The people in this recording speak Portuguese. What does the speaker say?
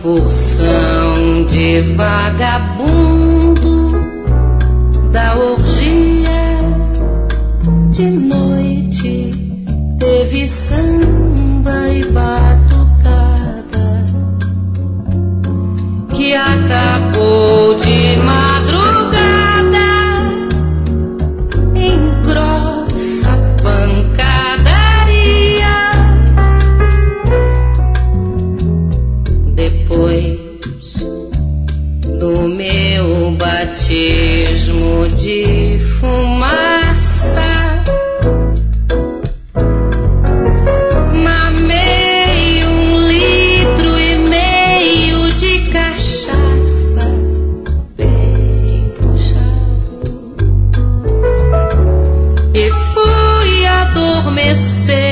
porção de vagabundo da orgia de noite. Teve samba e batucada que acabou de madrugada em grossa pancadaria. Depois do meu batismo de fumaça, mamei 1,5 litros de cachaça bem puxado e fui adormecer